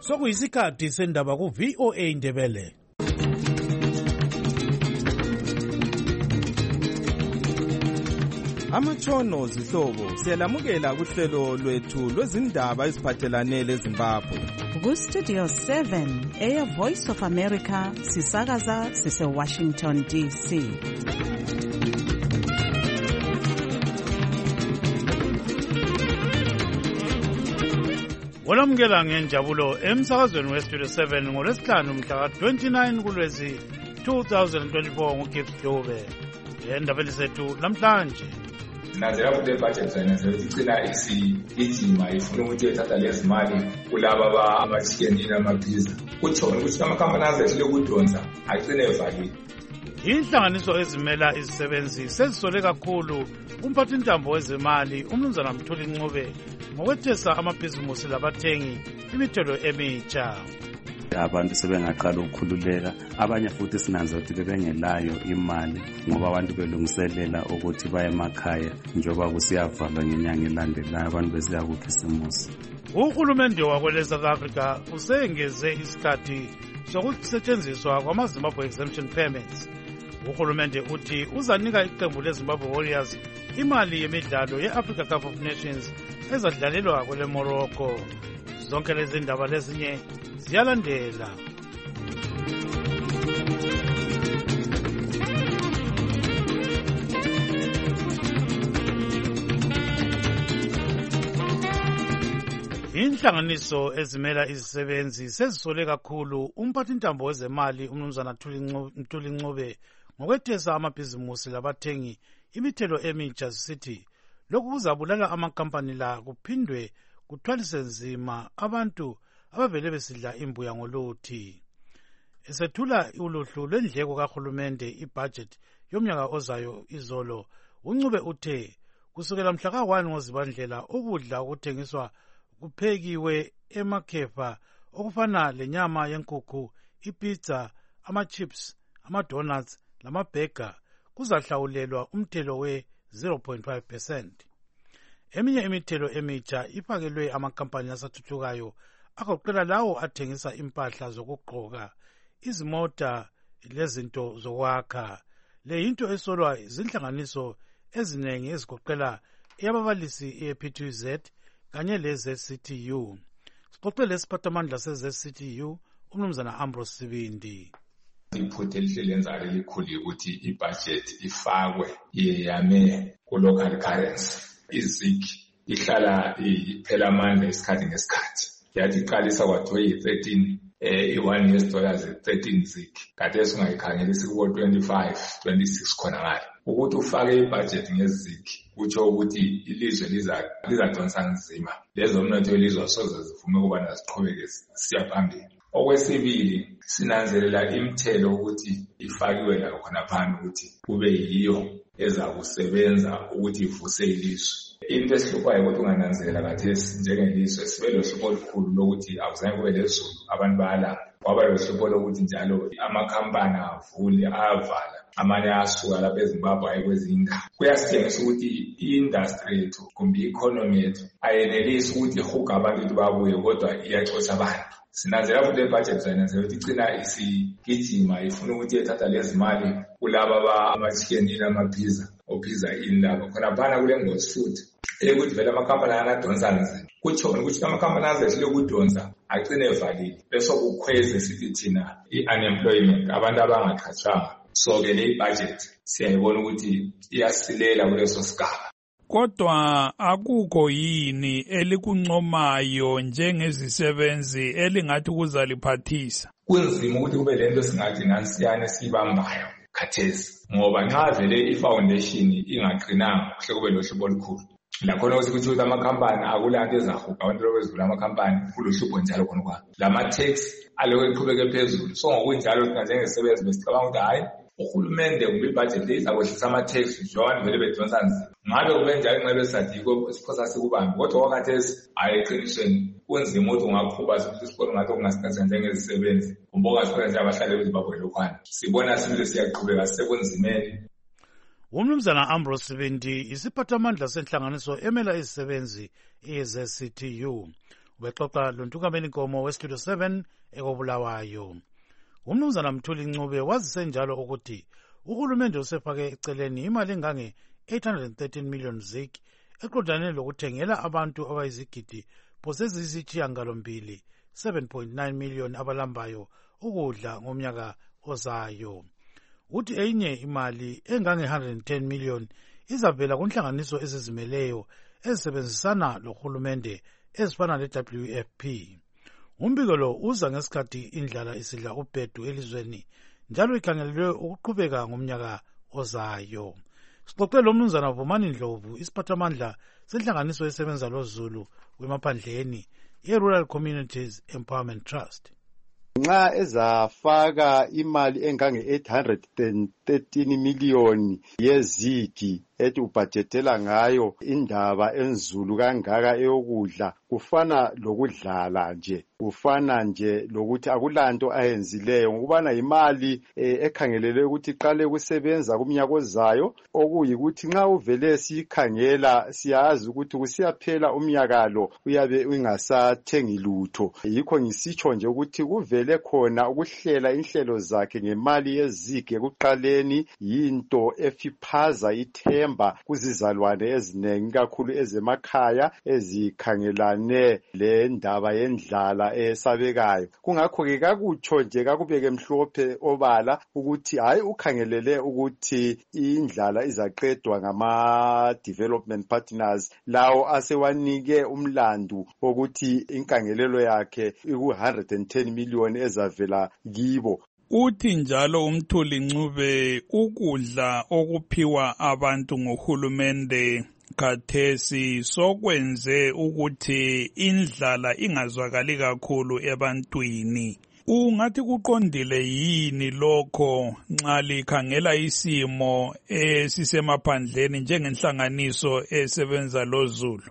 Sokuyisikhathi sendaba ku VOA Ndebele. Amatshono zihlobo siyalamukela kuhlelo lwethu lwezindaba eziphathelane leZimbabwe. Ku Studio 7 Air Voice of America sisakaza sise Washington DC. Olamukela ngenjabulo emsakazweni we Studio 7 ngolwesihlanu mhla ka-29 kuLwezi 2024 nguGibbs Dube. Endabeni zethu namhlanje Nazela kule budget sayinazela icina isigijima ifuna ukuthi ethatha lezi mali kulaba abachicken namapizza kutsho ukuthi amakhampani azehle lokudonsa agcine evalile. Inhlanganiso ezimela izisebenzi sezisole kakhulu umphathintambo wezemali uMnumzana Mthuli Ncube ngokwethesa amabhizimusi labathengi imithelo emitsha. Abantu sebengaqala ukukhululeka, abanye futhi sinanza ukuthi bebengelayo imali ngoba abantu belungiselela ukuthi baye emakhaya njengoba kusiyavalwa ngenyanga elandelayo abantu besiya kukhisimusi. Uhulumende wakwele South Africa usengeze isikhathi sokusetshenziswa kwama-Zimbabwe Exemption Permits. Uhulumende uthi uzanika iqembu leZimbabwe Warriors imali yemidlalo ye-Africa Cup of Nations ezadlalelwa kwele Morocco. Zonke lezi ndaba lezinye ziyalandela. Inhlanganiso ezimela izisebenzi sezisole kakhulu umphathintambo wezemali uMnumzana Mthuli Ncube ngokwethesa amabhizimusi labathengi imithelo emitsha zisithi lokhu kuzabulala amakhampani la kuphindwe kuthwalise nzima abantu abavele besidla imbuya ngoluthi. Esethula uluhlu lwendleko kahulumende ibudget yomnyaka ozayo izolo, uNcube uthe kusukela mhla ka-1 ngoZibandlela ukudla okuthengiswa kuphekiwe emakhefa okufana lenyama yenkukhu, ipizza, ama-chips, ama-donuts lamabhega kuzahlawulelwa umthelo we-0.5%. Eminye imithelo emitsha ifakelwe amakhampani asathuthukayo agoqela lawo athengisa impahla zokugqoka, izimota lezinto zokwakha. Le yinto esolwa zinhlanganiso ezinengi ezigoqela eyababalisi e-P2Z kanye le-ZCTU. Sixoxe lesiphathamandla se-ZCTU uMnumzana Ambrose Sibindi. Iphutha elihle lenzayo elikhulu ukuthi ibudget ifakwe yame ku-local currency. Iziki ihlala iphela amandla isikhathi ngesikhathi. Yathi iqalisa kwathiwa yi-13 $1 13 ziki. Kade esingayikhangelisi kubo 25 26 khona ngale. Ukuthi ufake ibudget ngeziki kutsho ukuthi ilizwe lizadonsa nzima. Lezo mnotho welizwe soze zivume ukubana ziqhubeke siya phambili. Okwesibili sinanzelela imithelo ukuthi ifakiwe la khona phambi ukuthi kube yiyo ezakusebenza ukuthi ivuse ilizwe. Into esihluphayo ukuthi ungananzelela kathesi njengelizwe sibe lohlupho olukhulu lokuthi akuzange kube lezulu abantu bayalamba. Kwaba lohlupho lokuthi njalo amakhampani avule ayavala, amanye ayasuka lapha eZimbabwe aye kwezinye indawo. Kuyasitshengisa ukuthi i-industry yethu kumbe i-economy yethu ayenelisi ukuthi ihuga abantu ukuthi babuye kodwa iyaxosha abantu. Sinanzela kule budget sayinanzela ukuthi icina isigijima ifuna ukuthi ethatha lezi mali kulaba abachicken namapizza opizza indaba khona phana kule ngozi futhi ukuthi vele amakhampani anadonsa nzima kutsho ukuthi amakhampani azehle ukudonsa agcine evalile bese kukhweze sithi thina i-unemployment abantu abangaqhatshwanga. So ke le budget siyayibona ukuthi iyasilela kuleso sigaba. Kodwa akukho yini elikuncomayo njengezisebenzi elingathi kuzaliphathisa? Kunzima ukuthi kube lento singathi nansiyane sibambayo khathesi ngoba nxa vele i-foundation ingaqinanga kuhle kube lohlupho olukhulu. Lakhona ukuthi amakhampani akulanto ezahuga abantu bezivula amakhampani kulohlupho njalo khona kwa. Lama-tax aloku eqhubeke phezulu. So ngokunjalo thina njengesebenzi besicabanga ukuthi hayi uhulumende kumbe ibudget le izakwehlisa ama-tax njengoba vele bedonsa nzima. Ngabe kube njalo nxa besathi siphosa sikubambe kodwa kwakhathesi hayi eqinisweni kunzima ukuthi ungaqhuba sibone ngathi kungasikhathi njengezisebenzi kumbe ongasikhona nje abahlale beZimbabwe lokhwana. Sibona sibile siyaqhubeka sisekunzimeni. UMnumzana Ambrose Sibindi isiphathamandla senhlanganiso emela izisebenzi e-ZCTU. ubexoxa loNtukameni Nkomo weStudio 7 ekobulawayo. Umnumzana Mthuli Ncube wazise njalo ukuthi uhulumende usefake eceleni imali engange 813 million zik eqondane lokuthengela abantu abayizigidi posezisithiyangalombili 7.9 million abalambayo ukudla ngomnyaka ozayo. Uthi enye imali engange 110 million izavela kunhlanganiso ezizimeleyo ezisebenzisana lohulumende ezifana le-WFP. Umbiko lo uza ngesikhathi indlala isidla ubhedu elizweni njalo ikhangelelwe ukuqhubeka ngomnyaka ozayo. Sixoxe lo Mnumzana Vumani Ndlovu, isiphathamandla senhlanganiso esebenza loZulu kwemaphandleni ye-Rural Communities Empowerment Trust. Nxa ezafaka imali engange 813 million yezigi ethi ubhajetela ngayo indaba enzulu kangaka eyokudla, kufana lokudlala nje, kufana nje lokuthi akulanto ayenzileyo ngokubana imali ekhangelelwe ukuthi iqale kusebenza kumnyaka ozayo, okuyikuthi nxa uvele sikhangela siyazi ukuthi kusiyaphela umnyaka lo uyabe ungasathengi lutho. Yikho ngisitsho nje ukuthi kuvele khona ukuhlela inhlelo zakhe ngemali yezigi ekuqaleni yinto efiphaza ithemba kuzizalwane ezinengi kakhulu ezemakhaya ezikhangelane le ndaba yendlala esabekayo. Kungakho-ke kakutsho nje kakubeke mhlophe obala ukuthi hayi ukhangelele ukuthi indlala izaqedwa ngama-development partners lawo asewanike umlandu wokuthi inkangelelo yakhe iku-110 million ezavela kibo. Uthi njalo uMthuli Ncube ukudla okuphiwa abantu ngohulumende khathesi sokwenze ukuthi indlala ingazwakali kakhulu ebantwini. Ungathi kuqondile yini lokho nxa likhangela isimo esisemaphandleni njengenhlanganiso esebenza loZulu?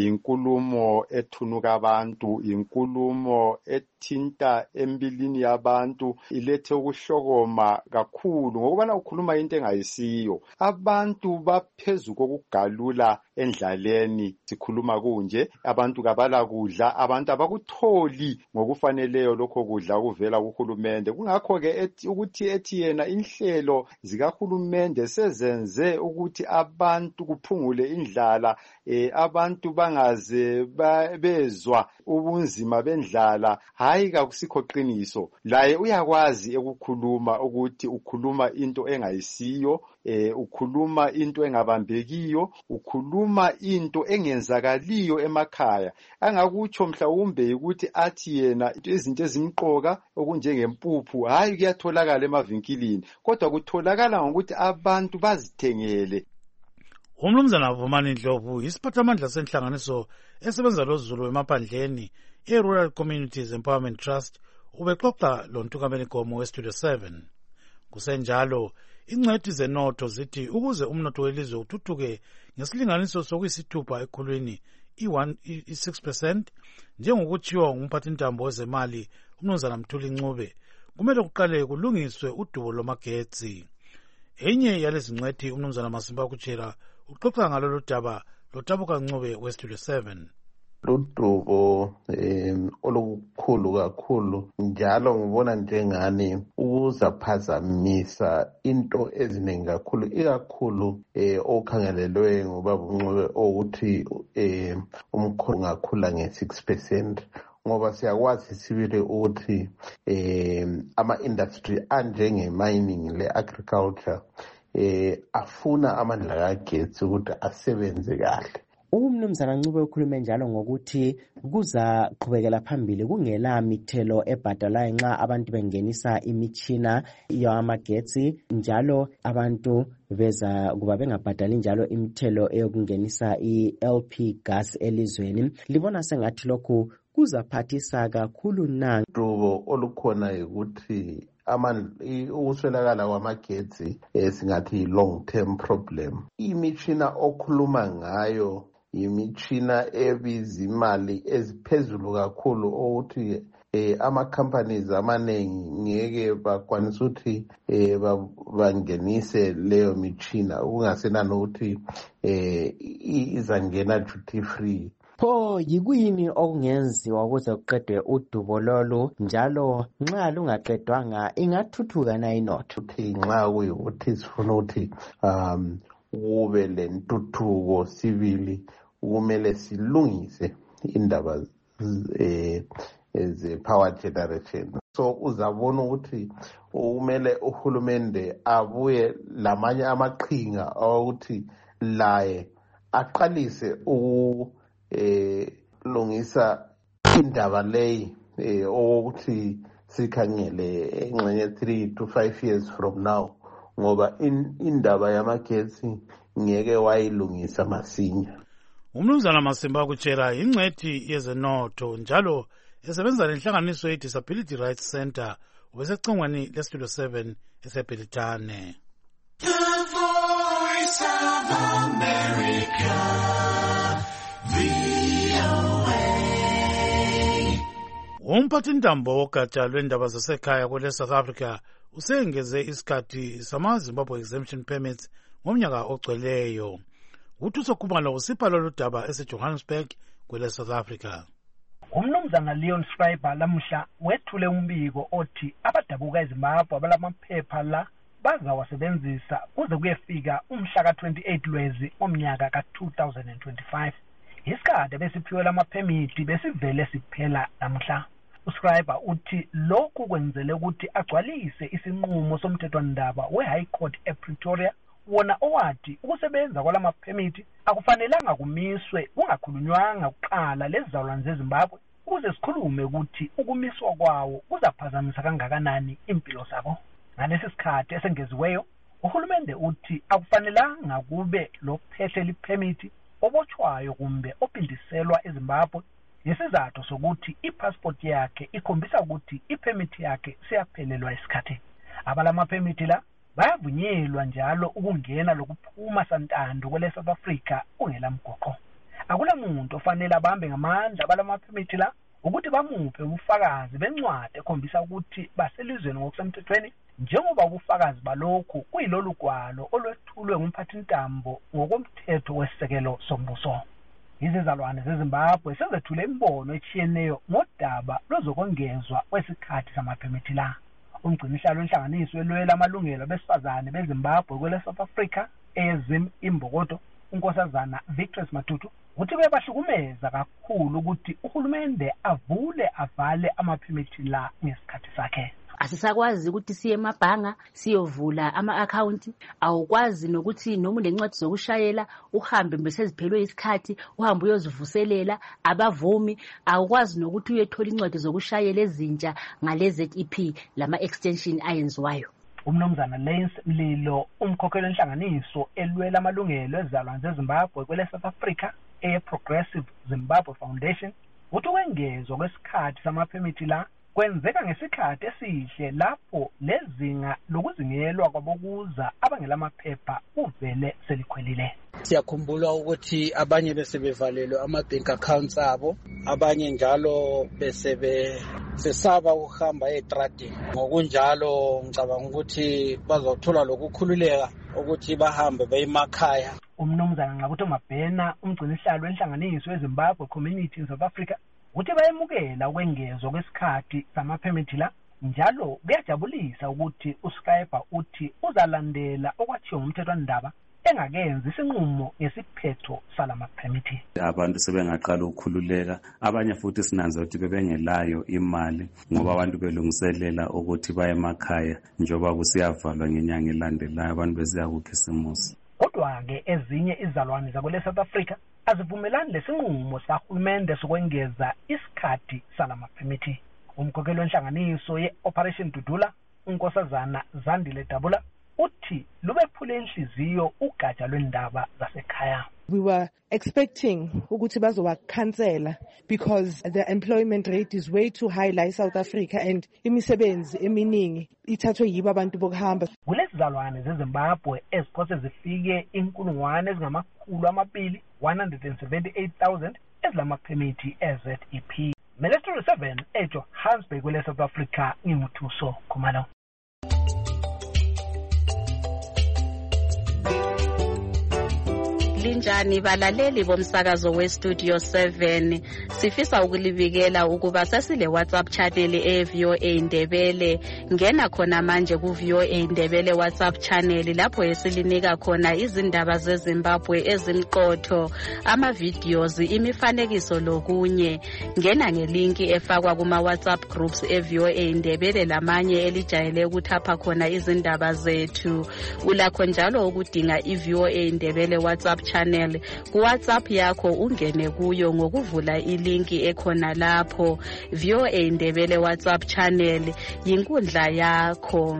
Inkulumo ethunuka abantu, inkulumo ethinta embilini yabantu, ilethe ukuhlokoma kakhulu ngokubana ukhuluma into engayisiyo. Abantu baphezulu kokugalula endlaleni, sikhuluma kunje, abantu kabala kudla, abantu abakutholi ngokufaneleyo lokho kudla okuvela kuhulumende. Kungakho-ke ukuthi ethi yena inhlelo zikahulumende sezenze ukuthi abantu kuphungule indlala, abantu bangaze bezwa ubunzima bendlala, hayi kakusikho qiniso. Laye uyakwazi ekukhuluma ukuthi ukhuluma into engayisiyo, ukhuluma into engabambekiyo, ukhuluma into engenzakaliyo emakhaya. Angakutsho mhlawumbe ukuthi athi yena izinto ezimqoka okunjengempuphu hayi kuyatholakala emavinkilini, kodwa kutholakala ngokuthi abantu bazithengele. Umnumzana Vumani Ndlovu, isiphathamandla senhlanganiso esebenza loZulu emaphandleni e-Rural Communities Empowerment Trust, ubexoxa loNtukameni Nkomo weStudio 7. Kusenjalo, ingcwethi zenotho zithi ukuze umnotho welizwe uthuthuke ngesilinganiso sokuyisithupha ekhulwini i6%, njengokutshiwo ngumphathintambo wezemali uMnumzana Mthuli Ncube, kumele kuqale kulungiswe udubo lwamagetsi. Enye yalezi ngcwethi uMnumzana Masimba Kuchera uxoxa ngalolu daba loTabuka Ncube weStudio 7. Ludubo olukhulu kakhulu, njalo ngibona njengani ukuzaphazamisa into eziningi kakhulu, ikakhulu okhangelelwe ngoba Ncube ukuthi umkhulu ngakhula nge6%, ngoba siyakwazi sibili ukuthi ama-industry anjenge-mining le-agriculture afuna amandla kagetsi ukuthi asebenze kahle. Umnumzana Ncube ukhulume njalo ngokuthi kuza qhubekela phambili kungela mithelo ebhadalwayo nxa abantu bengenisa imitshina yamagetsi, njalo abantu beza kuba bengabhadali njalo imithelo eyokungenisa i-LP gas elizweni. Libona sengathi lokhu kuzaphathisa kakhulu na? Udubo olukhona ukuthi ukuswelakala kwamagetsi singathi long term problem. Imitshina okhuluma ngayo imitshina ebiza imali eziphezulu kakhulu ukuthi ama-companies amaningi ngeke bakwanisa ukuthi bangenise leyo mitshina, kungasenani ukuthi izangena duty free. Pho yikuyini okungenziwa ukuze kuqedwe udubo lolu njalo nxa lungaqedwanga ingathuthuka na inotho? Nxa kuyikuthi sifuna ukuthi kube lentuthuko sibili kumele silungise indaba ze-power generation. So uzabona ukuthi kumele uhulumende abuye lamanye amaqhinga ukuthi laye aqalise lungisa indaba leyi ukuthi sikhangele engxenye 3 to 5 years from now ngoba indaba yamagetsi ngeke wayilungisa masinya. Umnumzana Masimba kutshela ingcwethi yezenotho njalo esebenza lenhlanganiso ye-Disability Rights Center ubesecingweni leStudio 7 eseBelitane. The Voice of America, VOA. Umphathintambo wogatsha lwendaba zasekhaya kwele South Africa usengeze isikhathi sama-Zimbabwe Exemption Permits ngomnyaka ogcweleyo. Uthuso Khumalo usipha lolu daba eseJohannesburg kwele South Africa. Umnumzana Leon Schreiber lamuhla wethule umbiko othi abadabuka eZimbabwe abalamaphepha la bazawasebenzisa kuze kuyefika umhla ka-28 Lwezi omnyaka ka-2025. Isikhathi besiphiwe lamaphemithi besivele siphela namhla. uSchreiber uthi lokhu kwenzele ukuthi agcwalise isinqumo somthethwandaba we-High Court ePretoria wona owathi ukusebenza kwalamaphemithi akufanelanga kumiswe kungakhulunywanga kuqala lezizalwane zeZimbabwe ukuze sikhulume ukuthi ukumiswa kwawo kuzaphazamisa kangakanani impilo zabo. Ngalesi sikhathi esengeziweyo uhulumende uthi akufanelanga kube lophethe liphemithi obotshwayo kumbe opindiselwa eZimbabwe ngesizathu sokuthi ipassport yakhe ikhombisa ukuthi iphemithi yakhe siyaphelelwa isikhathi. Abalamaphemithi la bayavunyelwa njalo ukungena lokuphuma santando kwele South Africa ungela mgoqo. Akula muntu ofanele abambe ngamandla abalamaphemithi la ukuthi bamuphe ubufakazi bencwadi ekhombisa ukuthi baselizweni ngokusemthethweni njengoba ubufakazi balokhu kuyilolu gwalo olwethulwe ngumphathintambo ngokomthetho wesisekelo sombuso. Izizalwane zeZimbabwe sezethule imbono etshiyeneyo ngodaba lozokongezwa kwesikhathi samaphemithi la. Umgcinisihlalo wenhlanganiso elwela amalungelo abesifazane beZimbabwe kwele South Africa ezim imbokodo unkosazana Victor Matutu uthi bebahlukumeza kakhulu ukuthi uhulumende avule avale amaphemithi la ngesikhathi sakhe. Asisakwazi ukuthi siye emabhanga siyovula ama-account, awukwazi nokuthi noma unencwadi zokushayela uhambe beseziphelwe isikhathi uhambe uyozivuselela abavumi, awukwazi nokuthi uyethola incwadi zokushayela ezintsha ngale ZEP lama extension ayenziwayo. Umnumzana Lance Mlilo umkhokheli wenhlanganiso elwela amalungelo ezizalwane zeZimbabwe kwele South Africa Progressive Zimbabwe Foundation uthi ukwengezwa kwesikhathi samaphemithi la kwenzeka ngesikhathi esihle lapho lezinga lokuzingelwa kwabokuza abangelamaphepha uvele selikhwelile. Siyakhumbula ukuthi abanye besebevalelwe ama-bank accounts abo, abanye njalo sesaba ukuhamba etradini. Ngokunjalo ngicabanga ukuthi bazothola lokukhululeka ukuthi bahambe bayemakhaya. Umnumzana Nqakuthi Mabhena umgcinisihlalo wenhlanganiso weZimbabwe Community in South Africa uthi bayemukela ukwengezwa kwesikhathi samaphemithi la njalo kuyajabulisa ukuthi uSchreiber uthi uzalandela okwathiwa ngumthethwandaba engakenzi isinqumo ngesiphetho salamaphemithi. Abantu sebengaqala ukukhululeka, abanye futhi sinanza ukuthi bebengelayo imali ngoba abantu belungiselela ukuthi baye emakhaya njengoba kusiyavalwa ngenyanga elandelayo abantu besiya kukhisimusi. Kodwa-ke ezinye izalwane zakwele South Africa azivumelani lesinqumo sahulumende sokwengeza isikhathi salamaphemithi. Umkhokheli wenhlanganiso ye-Operation Dudula unkosazana Zandile Dabula uthi lubephule inhliziyo ugatsha lwendaba zasekhaya. We were expecting ukuthi bazowakhansela because the employment rate is way too high la South Africa and imisebenzi eminingi ithathwe yibo abantu bokuhamba. Kulezizalwane zeZimbabwe eziphose zifike 178,000 ezilamaphemithi eZEP. Melestro 7 eJohannesburg kwele South Africa ngimuthuso Khumalo. linjani balaleli bomsakazo westudio 7 sifisa ukulibikela ukuba sasile WhatsApp channel eVOA Indebele ngena khona manje ku VOA Indebele WhatsApp channel lapho esilinika khona izindaba zeZimbabwe ezimqotho ama videos imifanekiso lokunye ngena ngelinki efakwa kuma WhatsApp groups eVOA Indebele lamanye elijayele ukuthapha khona izindaba zethu ulakho njalo ukudinga iVOA Indebele WhatsApp channel ku WhatsApp yakho ungene kuyo ngokuvula ilinki ekhona lapho VOA Indebele WhatsApp channel yinkundla yakho.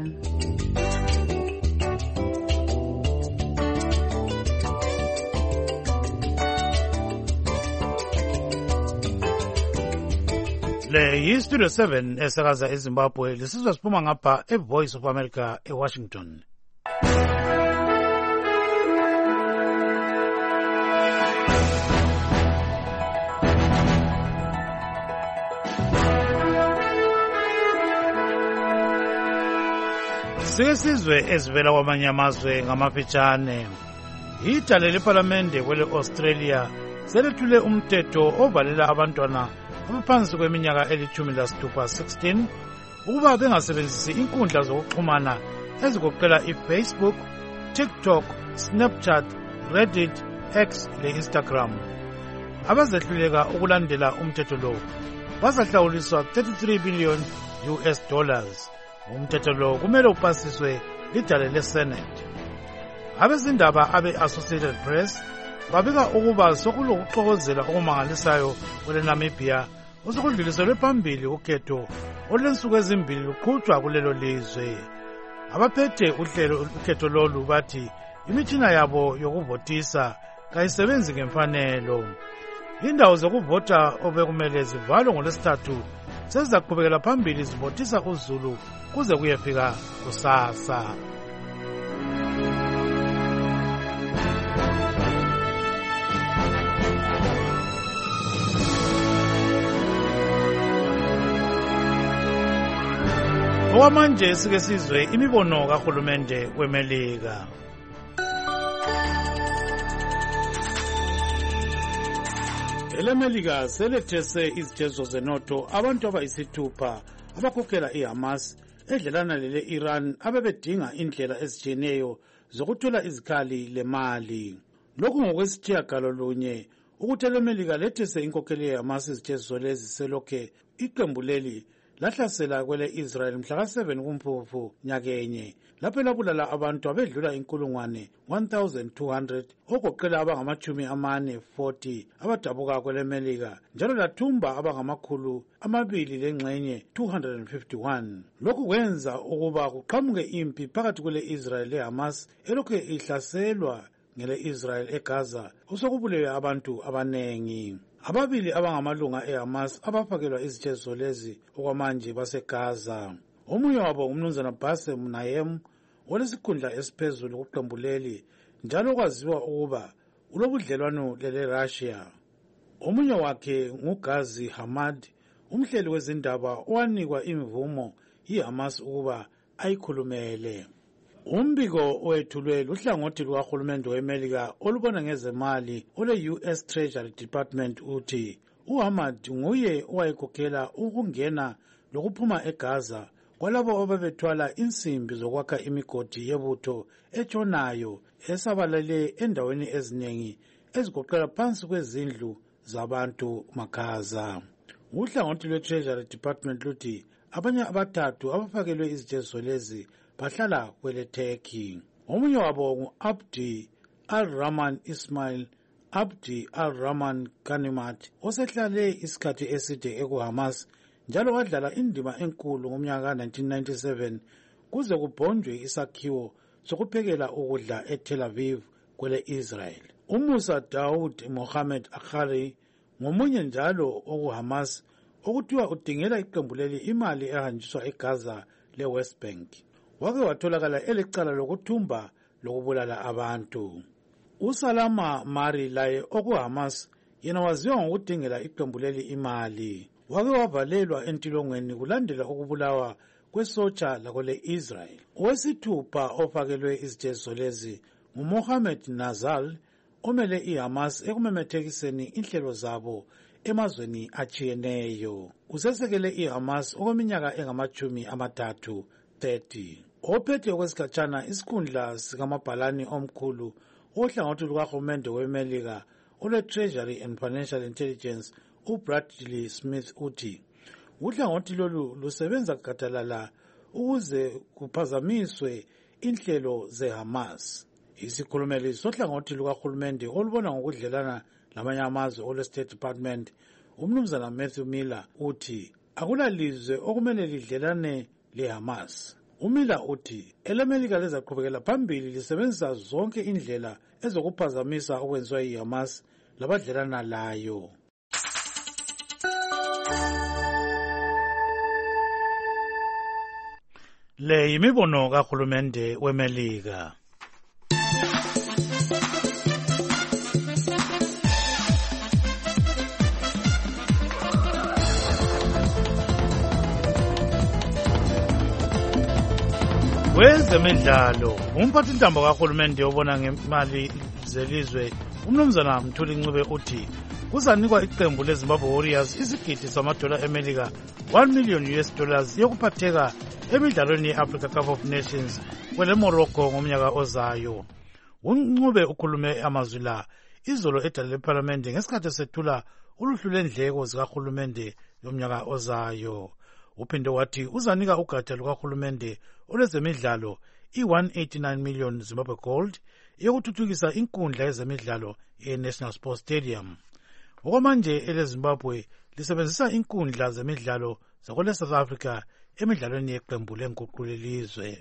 Le yiStudio 7 esakaza eZimbabwe lisizwa siphuma ngapha eVoice of America eWashington. Sizwe ezivela kwamanye amazwe ngamafitshane. Ijale leParlamente kwele Australia selethule umthetho ovalela abantwana abaphansi kweminyaka eli-16 ukuba bengasebenzisi inkundla zokuxhumana ezigoqela iFacebook, TikTok, Snapchat, Reddit, X le-Instagram. Abazehluleka ukulandela umthetho lo bazahlawuliswa $33 billion. Umthetho lo kumele upasiswe lijale leSenate. Abezindaba abe-Associated Press babika ukuba sokulokuxokozela okumangalisayo kwele Namibia osekudluliselwe phambili ukhetho olwensuku ezimbili luqhutshwa kulelo lizwe. Abaphethe ukhetho lolu bathi imitshina yabo yokuvotisa kayisebenzi ngemfanelo. Indawo zokuvota obekumele zivalwe ngoLwesithathu sezizaqhubekela phambili zivotisa uZulu kuze kuyefika kusasa. Okwamanje sike sizwe imibono kahulumende weMelika. EleMelika selethese izitezo zenotho abantu abayisithupha abakhokhela iHamas edlelana lele-Iran abebedinga indlela ezitshiyeneyo zokuthola izikhali lemali. Lokhu ngokwesitshiyagalolunye ukuthi eleMelika lethese inkokheli yeHamas izitezo lezi selokhe iqembu leli lahlasela kwele Israel mhla ka-7 kuMfumfu nyakenye lapho labulala abantu abedlula 1,200 ogoqela abangama-40 abadabuka kwele Melika njalo lathumba abangama-251. Lokhu kwenza ukuba kuqhamuke impi phakathi kwele Israel leHamas elokhu ihlaselwa ngele Israel eGaza osokubulewe abantu abanengi. Ababili abangamalunga eHamas abafakelwa izitezo lezi okwamanje baseGaza. Omunye wabo umnumzana Bassem Naim olesikhundla esiphezulu kuqembu leli njalo kwaziwa ukuba ulobudlelwano lele-Russia. Omunye wakhe nguGhazi Hamad, umhleli wezindaba owanikwa imvumo yiHamas ukuba ayikhulumele. Umbiko owethulwe luhlangothi lukahulumende weMelika olubona ngezemali ole-US Treasury Department uthi uHamad nguye owayekhokhela ukungena lokuphuma eGaza kwalabo ababethwala insimbi zokwakha imigodi yebutho etshonayo esabalele endaweni eziningi ezigoqela phansi kwezindlu zabantu maKhaza. Uhlangothi lwe-Treasury Department luthi abanye abathathu abafakelwe izitezo lezi bahlala kwele Turkey. Omunye wabo ngu-Abdi al-Rahman Ismail Abdi al-Rahman Ganimat osehlale isikhathi eside ekuHamas njalo wadlala indima enkulu ngomnyaka ka-1997 kuze kubhonjwe isakhiwo sokuphekela ukudla eTel Aviv kwele Israel. UMusa Daoud Mohammed Akhari ngomunye njalo okuHamas okuthiwa udingela iqembu leli imali ehanjiswa eGaza le-West Bank. Wake watholakala elecala lokuthumba lokubulala abantu. uSalama Mari laye okuHamas yena waziwa ngokudingela iqembu leli imali. Wake wavalelwa entilongweni kulandela ukubulawa kwesotsha lakole Israel. Owesithupha ofakelwe izitezo lezi nguMohammed Nazal omele iHamas ekumemethekiseni inhlelo zabo emazweni achiyeneyo. Usesekele iHamas okweminyaka engama-30. Ophethe kwesikhatshana isikhundla sikamabhalani omkhulu ohlangothi lukahulumende weMelika ole-Treasury and Financial Intelligence uBradley Smith uthi uhlangothi lolu lusebenza gadalala ukuze kuphazamiswe inhlelo zeHamas. Isikhulumeli sohlangothi lukahulumende olubona ngokudlelana lamanye amazwe ole-State Department umnumzana Matthew Miller uthi akulalizwe okumele lidlelane leHamas. uMiller uthi eleMelika lezaqhubekela phambili lisebenzisa zonke indlela ezokuphazamisa okwenziwa yiHamas labadlelana layo. Le yimibono kahulumende weMelika. Wezemidlalo, umphathintambo kahulumende obona ngemali zelizwe umnumzana Mthuli Ncube uthi kuzanikwa iqembu leZimbabwe Warriors isigidi samadola eMelika $1 million yokuphatheka emidlalweni ye-Africa Cup of Nations kwele-Morocco ngomnyaka ozayo. uNcube ukhulume amazwi la izolo edale lePhalamende ngesikhathi esethula uluhlu lendleko zikahulumende yomnyaka ozayo. Uphinde wathi uzanika ugatsha lukahulumende olwezemidlalo i-189 million Zimbabwe gold yokuthuthukisa inkundla yezemidlalo ye-National Sports Stadium. Okwamanje eleZimbabwe lisebenzisa inkundla zemidlalo zakwele-South Africa emidlalweni yeqembu lenguqulo lelizwe.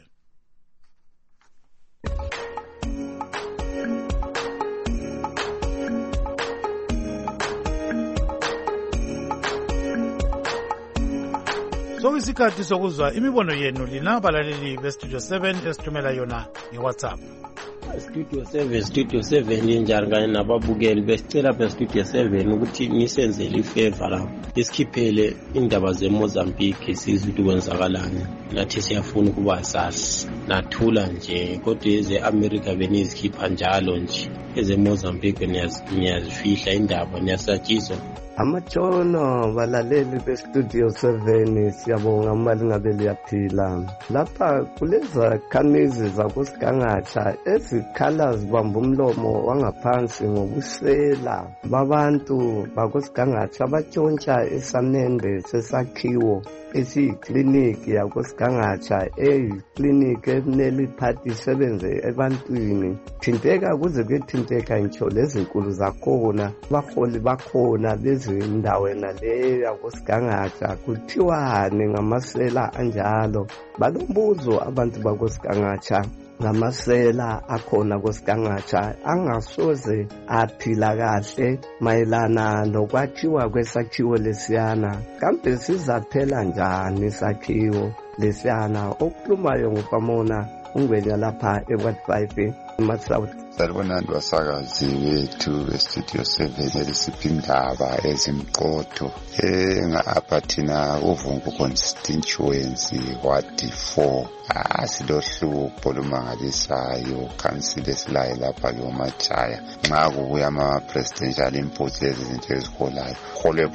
Sokuyisikhathi sokuzwa imibono yenu lina abalaleli beStudio 7 esithumela yona ngeWhatsApp. Studio 7 njani kanye nababukeli besicela beStudio 7 ukuthi nisenzele ifavor lapho isikhiphele indaba zeMozambique sizwe ukuthi kwenzakalani. Nathi siyafuna ukuba sazi nathula nje kodwa eze-America benizikhipha njalo nje eze-Mozambique niyazifihla indaba niyasatshizwa. Amatshono balaleli beStudio 7 siyabonga imali ngabe liyaphila. Lapha kuleza khamizi zakusigangatsha ezikhala zibamba umlomo wangaphansi ngobusela babantu bakusigangatsha abatshontsha esamende sesakhiwo esiyikliniki yakusigangatsha eyikliniki ekumele iphathi isebenze ebantwini. Thinteka kuze kuyethinteka ngitsho lezinkulu zakhona abaholi bakhona bezindaweni leyo yakusigangatsha kuthiwane ngamasela anjalo. Balombuzo abantu bakusigangatsha ngamasela akhona kusigangatsha angasoze aphila kahle mayelana nokwakhiwa kwesakhiwo lesiyana. Kambe sizaphela njani isakhiwo lesiyana? Okukhulumayo ngupamona ungwenya lapha eWhite 5 eMatsouth. Salibonani basakazi bethu eStudio 7 elisipha indaba ezimqotho ngapha thina uVungu constituency ward 4 asilohlupho lumangalisayo council esilayo lapha kuMachaya nxa kubuya ama-presidential impost lezi zinto eziholayo hole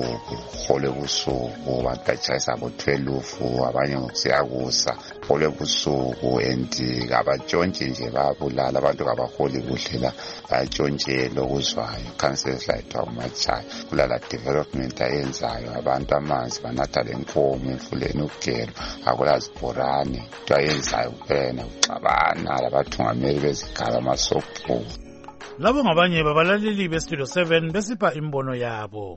busuku batshayisa bo-12 abanye ngokusiyakusa hole busuku and abatshontshe nje bayabulala abantu kabaholi kuhle la bayatshontshela okuzwayo council esilayo ethiwa kuMachaya kulala development ayenzayo abantu amanzi banatha lenkomo emfuleni ukugelo akulazibhorane into ayenzayo kuphela uxabana labathungameli bezigaba amasophu. Labo ngabanye babalaleli beStudio 7 besipha imbono yabo.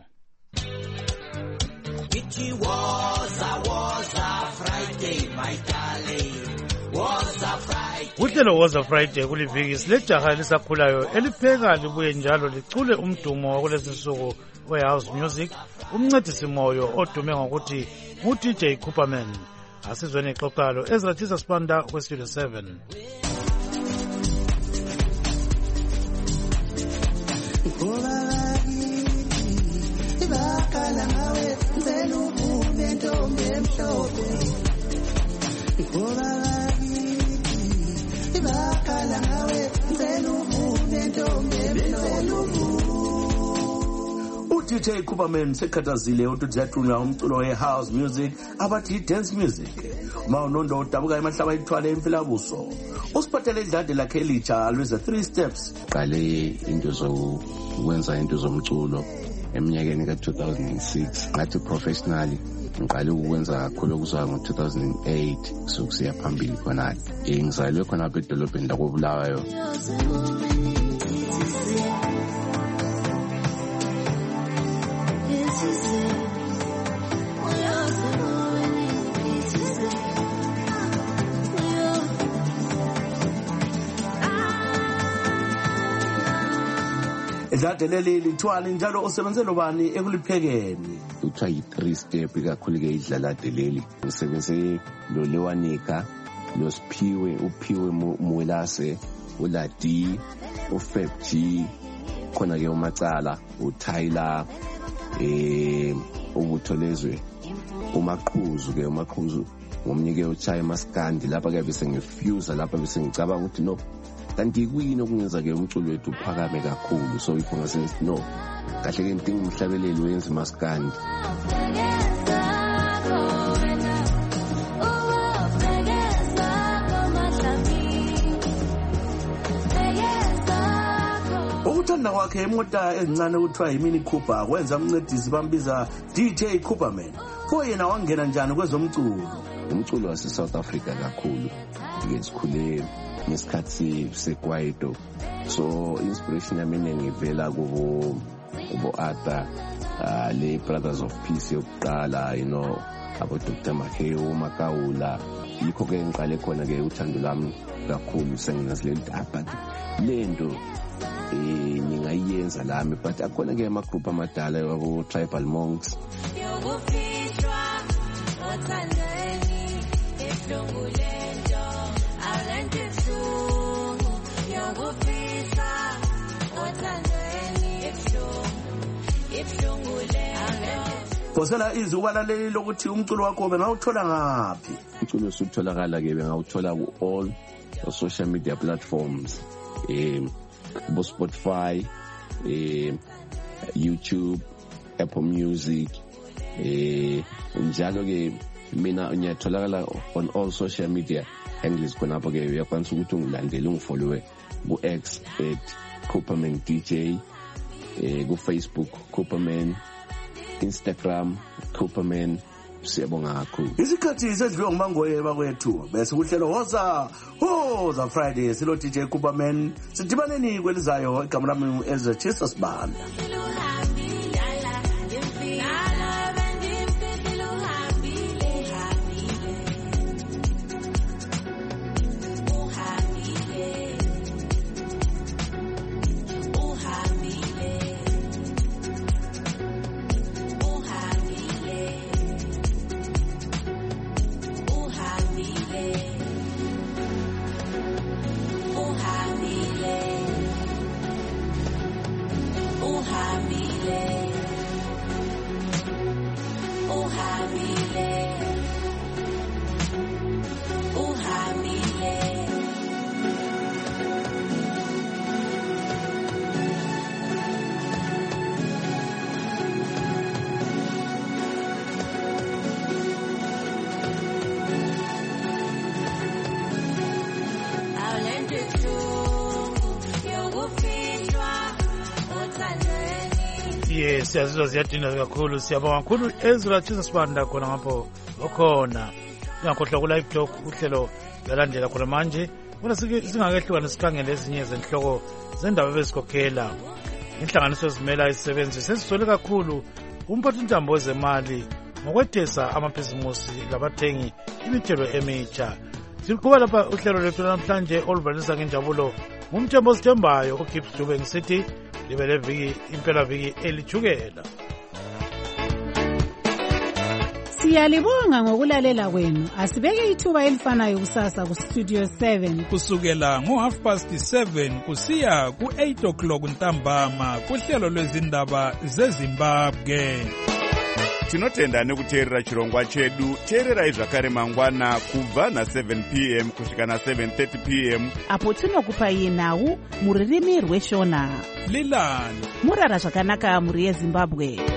It was a Friday, my darling. Was a Friday. Uhlelo was a Friday kuliviki silejaha elisakhulayo elipheka libuye njalo licule umdumo wakulesisuku we-house music umncedisi moyo odume ngokuthi uDJ Cooperman. Asizweni ixoxalo Ezra Tisa Spanda kweStudio 7. Ibakala ngawe ngicela uvume ntombi DJ Cooperman sekhathazile utuziyathunywa umculo we-house music abathi dance music. Uma unondo udabuka emahlaba ithwale emfilabuso usiphathele idlade lakhe elitsha lweze 3 steps. Qale into zokwenza into zomculo eminyakeni ka-2006 ngathi professionally ngiqale ukwenza kakhulu okusuka ngo-2008 sokusiya phambili khona. Ngizalelwe khonapha edolobheni lakoBulawayo. Idlade leli lithwala njalo usebenze lobani ekuliphekeni? Kuthiwa yi-3 step kakhulu-ke idlalade leli. Ngisebenze lo Lewanika, lo Siphiwe, uPhiwe Mwelase, uLadi, uFab G, khona-ke uMacala, uTyler, uButholezwe, uMaqhuzu-ke uMaqhuzu ngomnye-ke uChaya Maskandi. Lapha-ke bese ngifuse lapha bese ngicabanga ukuthi no kanti kuyini okungenza-ke umculo wethu uphakame kakhulu. So yikho ngasengithi no kahle-ke ngidinga umhlabeleli wenza uMaskandi. Ukuthanda kwakhe imota ezincane kuthiwa yimini Cooper kwenza umncedisi bambiza DJ Cooperman. Pho yena wangena njani kwezomculo? Umculo wase-South Africa kakhulu ke sikhule ngesikhathi sekwaito. So inspiration yami ngivela kubo Arthur, le Brothers of Peace yokuqala, you know, abo Dr. Maheo Makawula. Yikho-ke ngiqale khona-ke uthando lami kakhulu senginazileli but lento ningayenza lami, but akhona-ke amagroup amadala abo Tribal Monks. Phosela izwi ubalaleli lokuthi umculo wakho bengawuthola ngaphi? Umculo usutholakala-ke bengawuthola ku-all social media platforms, Spotify, YouTube, Apple Music, njalo-ke mina ngiyatholakala on all social media handles khonapho-ke uyakwanisa ukuthi ungilandele ungifollowe ku-X @Cooperman DJ, ku-Facebook Cooperman, Instagram Cooperman. Siyabonga kakhulu. Isikhathi sedliwe ngumangoye bakwethu bese kuhlelo Hoza Friday silo DJ Cooperman. Sidibaneni kwelizayo igama lami Ezra Chisa Sibanda. Yes, siyazizwa ziyadina kakhulu. Siyabonga kakhulu Ezra Chisa Sibanda khona ngapho okhona. Ngakhohlwa ku live blog uhlelo yalandela khona manje. Bona singakehlukana sikhangele ezinye zenhloko zendaba bezikhokhela. Inhlanganiso ezimela isebenzi sesizole kakhulu umphathi intambo zemali ngokwethesa amabhizimusi labathengi imithelo emitsha. Siqhubeka lapha uhlelo lethu namhlanje oluvalisa ngenjabulo ngumthembo osithembayo uGibbs Dube ngisithi libele viki impela viki elithukela. Siyalibonga ngokulalela kwenu. Asibeke ithuba elifanayo kusasa ku Studio 7 kusukela ngo7:30 kusiya ku8 o'clock ntambama kuhlelo lwezindaba zeZimbabwe. tinotenda nekuteerera chirongwa chedu. teererai zvakare mangwana kubva na7 p.m. kusvika na7:30 p.m. apo tinokupai nhau muririmi rweshona. lilani murara zvakanaka muri yeZimbabwe.